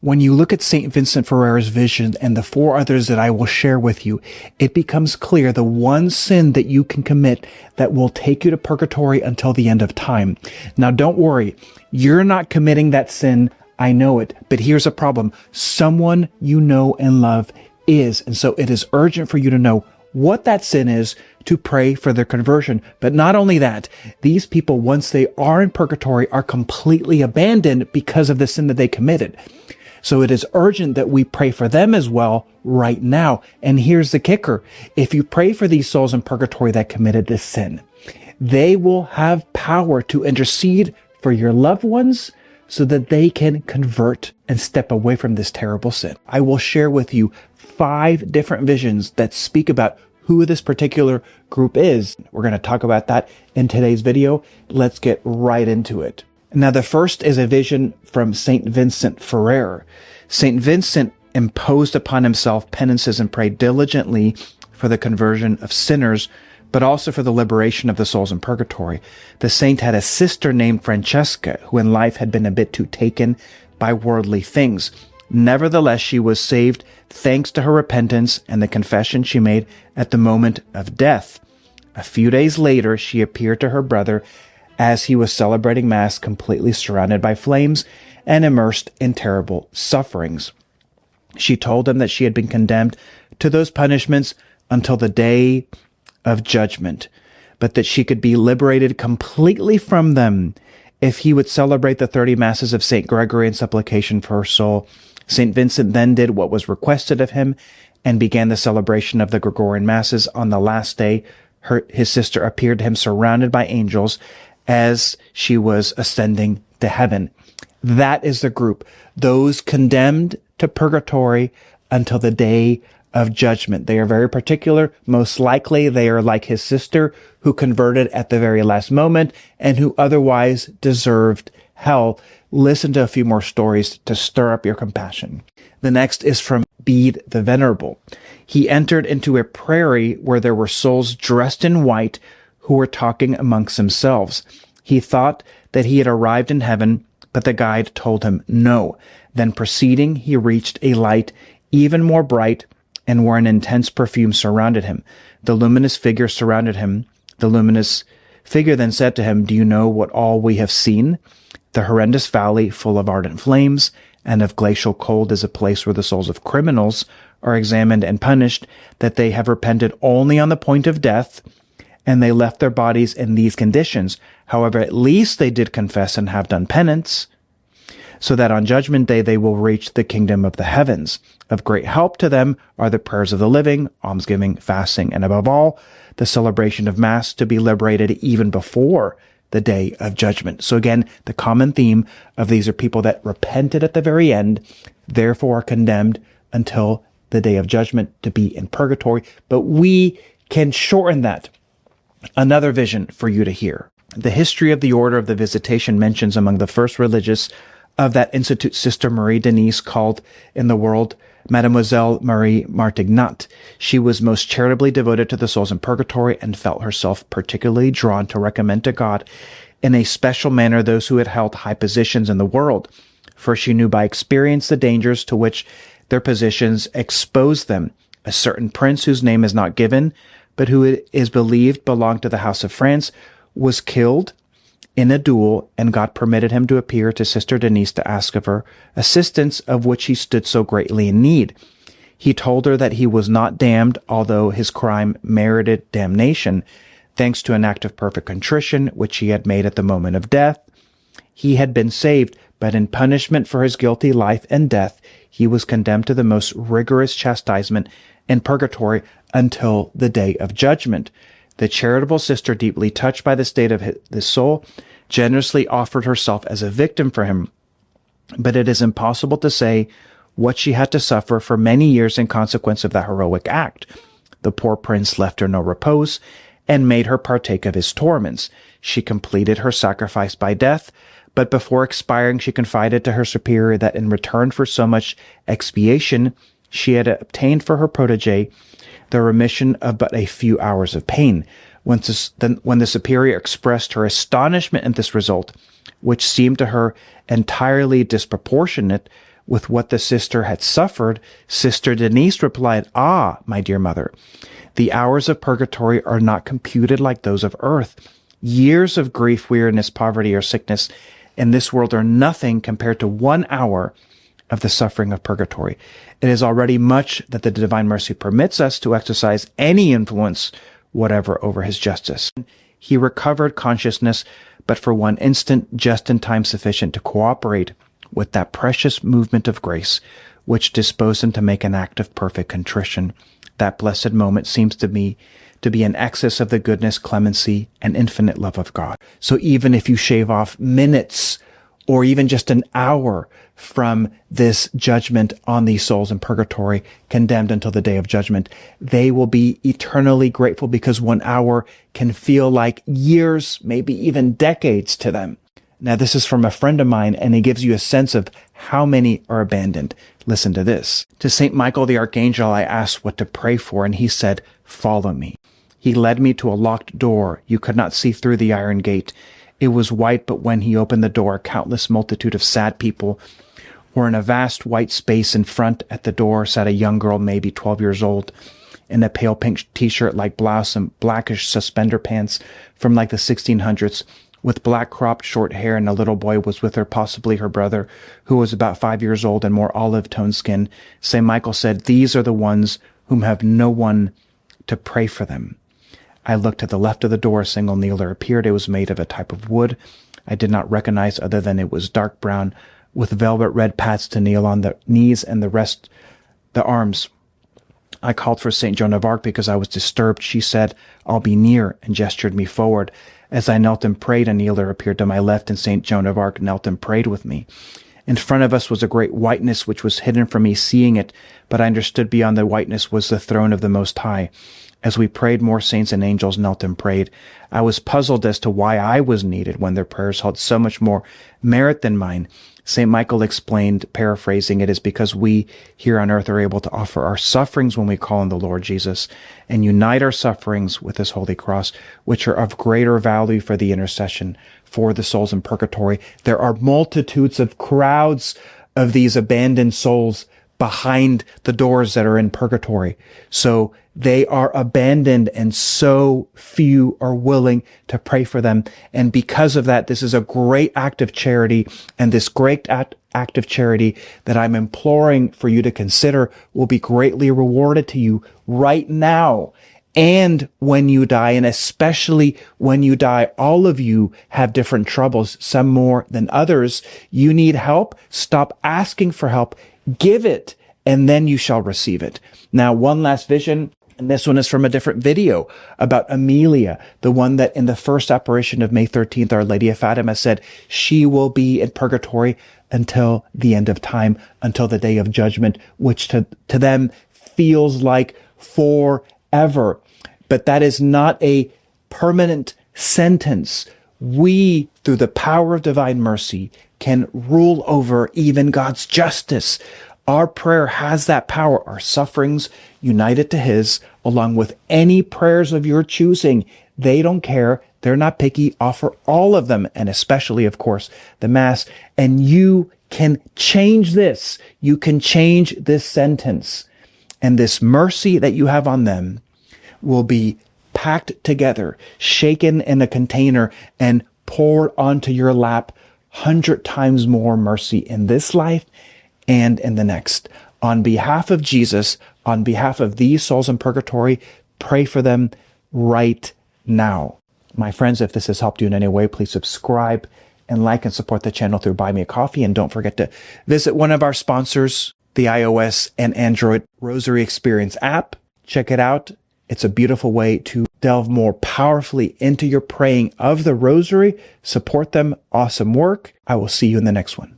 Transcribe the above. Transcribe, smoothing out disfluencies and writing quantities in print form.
When you look at St. Vincent Ferrer's vision and the four others that I will share with you, it becomes clear the one sin that you can commit that will take you to purgatory until the end of time. Now, don't worry. You're not committing that sin. I know it. But here's a problem. Someone you know and love is. And so it is urgent for you to know what that sin is, to pray for their conversion. But not only that, these people, once they are in purgatory, are completely abandoned because of the sin that they committed. So it is urgent that we pray for them as well right now. And here's the kicker. If you pray for these souls in purgatory that committed this sin, they will have power to intercede for your loved ones so that they can convert and step away from this terrible sin. I will share with you 5 different visions that speak about who this particular group is. We're going to talk about that in today's video. Let's get right into it. Now, the first is a vision from St. Vincent Ferrer. St. Vincent imposed upon himself penances and prayed diligently for the conversion of sinners, but also for the liberation of the souls in purgatory. The saint had a sister named Francesca, who in life had been a bit too taken by worldly things. Nevertheless, she was saved thanks to her repentance and the confession she made at the moment of death. A few days later, she appeared to her brother as he was celebrating Mass, completely surrounded by flames and immersed in terrible sufferings. She told him that she had been condemned to those punishments until the day of judgment, but that she could be liberated completely from them if he would celebrate the 30 Masses of St. Gregory in supplication for her soul. St. Vincent then did what was requested of him and began the celebration of the Gregorian Masses. On the last day, his sister appeared to him surrounded by angels as she was ascending to heaven. That is the group, those condemned to purgatory until the day of judgment. They are very particular. Most likely they are like his sister, who converted at the very last moment and who otherwise deserved hell. Listen to a few more stories to stir up your compassion. The next is from Bede the Venerable. He entered into a prairie where there were souls dressed in white who were talking amongst themselves. He thought that he had arrived in heaven, but the guide told him no. Then proceeding, he reached a light even more bright and where an intense perfume surrounded him. The luminous figure surrounded him. The luminous figure then said to him, "Do you know what all we have seen? The horrendous valley full of ardent flames and of glacial cold is a place where the souls of criminals are examined and punished, that they have repented only on the point of death, and they left their bodies in these conditions. However, at least they did confess and have done penance, so that on Judgment Day they will reach the kingdom of the heavens. Of great help to them are the prayers of the living, almsgiving, fasting, and above all, the celebration of Mass to be liberated even before the day of judgment." So again, the common theme of these are people that repented at the very end, therefore are condemned until the day of judgment to be in purgatory. But we can shorten that. Another vision for you to hear. The history of the Order of the Visitation mentions among the first religious of that institute Sister Marie Denise, called in the world Mademoiselle Marie Martignat. She was most charitably devoted to the souls in purgatory and felt herself particularly drawn to recommend to God in a special manner those who had held high positions in the world, for she knew by experience the dangers to which their positions exposed them. A certain prince, whose name is not given, but who it is believed belonged to the House of France, was killed in a duel, and God permitted him to appear to Sister Denise to ask of her assistance, of which he stood so greatly in need. He told her that he was not damned, although his crime merited damnation, thanks to an act of perfect contrition which he had made at the moment of death. He had been saved, but in punishment for his guilty life and death, he was condemned to the most rigorous chastisement in purgatory until the day of judgment. The charitable sister, deeply touched by the state of his soul, generously offered herself as a victim for him. But it is impossible to say what she had to suffer for many years in consequence of that heroic act. The poor prince left her no repose and made her partake of his torments. She completed her sacrifice by death, but before expiring she confided to her superior that in return for so much expiation she had obtained for her protege the remission of but a few hours of pain. When the superior expressed her astonishment at this result, which seemed to her entirely disproportionate with what the sister had suffered, Sister Denise replied, "Ah, my dear mother, the hours of purgatory are not computed like those of earth. Years of grief, weariness, poverty, or sickness in this world are nothing compared to 1 hour of the suffering of purgatory. It is already much that the divine mercy permits us to exercise any influence whatever over his justice." He recovered consciousness, but for one instant, just in time sufficient to cooperate with that precious movement of grace, which disposed him to make an act of perfect contrition. That blessed moment seems to me to be an excess of the goodness, clemency, and infinite love of God. So even if you shave off minutes or even just an hour from this judgment on these souls in purgatory, condemned until the day of judgment, they will be eternally grateful, because 1 hour can feel like years, maybe even decades to them. Now, this is from a friend of mine, and it gives you a sense of how many are abandoned. Listen to this. To St. Michael the Archangel, I asked what to pray for, and he said, "Follow me." He led me to a locked door. You could not see through the iron gate. It was white, but when he opened the door, a countless multitude of sad people were in a vast white space. In front at the door sat a young girl, maybe 12 years old, in a pale pink t-shirt like blouse and blackish suspender pants from like the 1600s, with black cropped short hair, and a little boy was with her, possibly her brother, who was about 5 years old and more olive-toned skin. St. Michael said, "These are the ones whom have no one to pray for them." I looked to the left of the door. A single kneeler appeared. It was made of a type of wood I did not recognize, other than it was dark brown, with velvet red pads to kneel on the knees and the rest the arms. I called for St. Joan of Arc because I was disturbed. She said, "I'll be near," and gestured me forward. As I knelt and prayed, a kneeler appeared to my left, and St. Joan of Arc knelt and prayed with me. In front of us was a great whiteness which was hidden from me seeing it, but I understood beyond the whiteness was the throne of the Most High. As we prayed, more saints and angels knelt and prayed. I was puzzled as to why I was needed when their prayers held so much more merit than mine. St. Michael explained, paraphrasing, "It is because we here on earth are able to offer our sufferings when we call on the Lord Jesus and unite our sufferings with his holy cross, which are of greater value for the intercession for the souls in purgatory." There are multitudes of crowds of these abandoned souls behind the doors that are in purgatory. So they are abandoned, and so few are willing to pray for them. And because of that, this is a great act of charity, and this great act of charity that I'm imploring for you to consider will be greatly rewarded to you right now. And when you die, and especially when you die, all of you have different troubles, some more than others. You need help. Stop asking for help. Give it, and then you shall receive it. Now, one last vision, and this one is from a different video about Amelia, the one that in the first apparition of May 13th, Our Lady of Fatima said she will be in purgatory until the end of time, until the day of judgment, which to them feels like forever. But that is not a permanent sentence. We, through the power of divine mercy, can rule over even God's justice. Our prayer has that power. Our sufferings united to his, along with any prayers of your choosing. They don't care. They're not picky. Offer all of them, and especially, of course, the Mass. And you can change this. You can change this sentence. And this mercy that you have on them will be packed together, shaken in a container, and poured onto your lap 100 times more mercy in this life and in the next. On behalf of Jesus, on behalf of these souls in purgatory, pray for them right now. My friends, if this has helped you in any way, please subscribe and like and support the channel through Buy Me a Coffee. And don't forget to visit one of our sponsors, the iOS and Android Rosary Experience app. Check it out. It's a beautiful way to delve more powerfully into your praying of the Rosary. Support them. Awesome work. I will see you in the next one.